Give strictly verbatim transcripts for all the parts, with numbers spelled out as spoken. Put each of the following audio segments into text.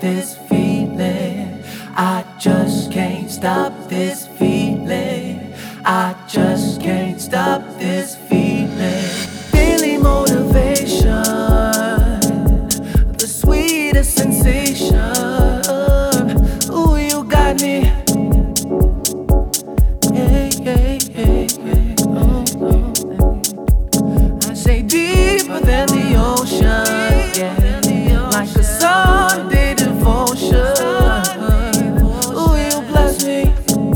this feeling. I just can't stop this feeling. I just can't stop this feeling. Daily motivation, the sweetest sensation. Ooh, you got me. Yeah, yeah, yeah, yeah. Oh, oh. I say deeper than the ocean, yeah. Like a Sunday devotion. Ooh, you bless me.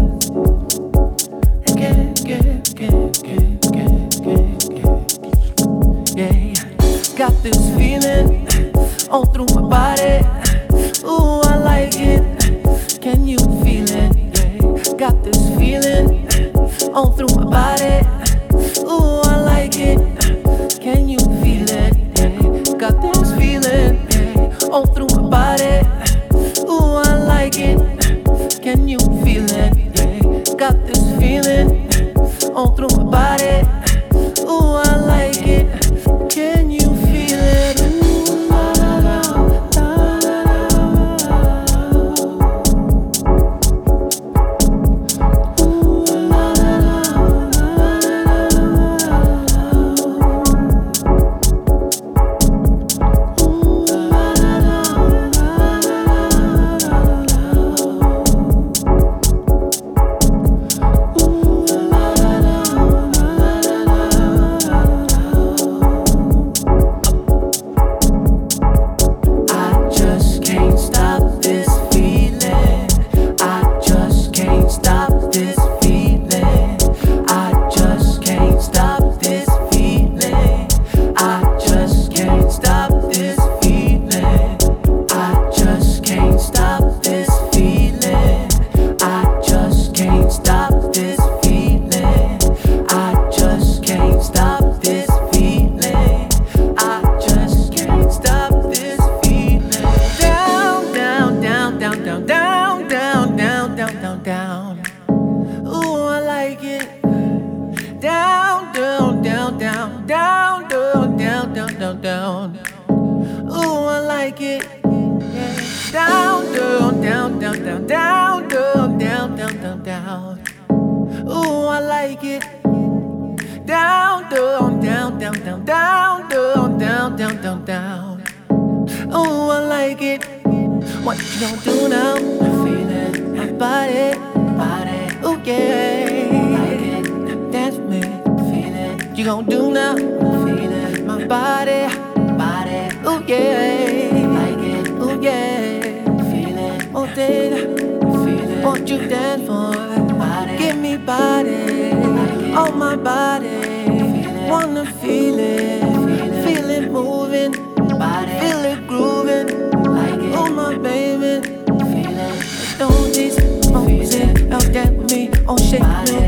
Again, again, again, again, again, again. Yeah, got this feeling all through my body. Ooh, I like it. Can you feel it? Yeah, got this feeling all through my body. Ooh, I like it. Can you feel it? Yeah, got this feeling all through my body. Ooh, I like it. Can you feel it? Yeah, got this feeling all through my body. Ooh, I like it. Can you feel it? Ooh, la, la, la, la, la. Ooh, la, la, la, la, la. Ooh, la, la, I just can't stop this feeling. I just can't stop this feeling. I just can't stop this feeling. I just can't stop this feeling. I just can't stop this feeling. I just can't stop this feeling. I just can't stop this feeling. I just can't stop this feeling. Down, down, down, down, down, down, down, down, down, down, down. Ooh, I like it. Down, down, down, down, down, down, down, down, down, down. Ooh, I like it. Yeah. Down, down, down, down, down, down, down, down, down, down, down. Ooh, I like it. Down, down, down, down, down, down, down, down, down, down, down. Ooh, I like it. What you gonna do now? I feel it. My body, body. Ooh, yeah. Like it. Dance with me. Feel it. You gonna do now? I feel it. My body, body. Ooh, yeah. Like it. Ooh, yeah. Feel it. Oh, did feel it. Won't you dance for it? Body. Give me body. Like it. Oh, my body. Feel it. Wanna feel it. Feel it, feel it moving. Body. Feel it grooving. Like it. Oh, my baby. Feel it. Don't this, oh, it. Oh, that with me. Oh, shake me.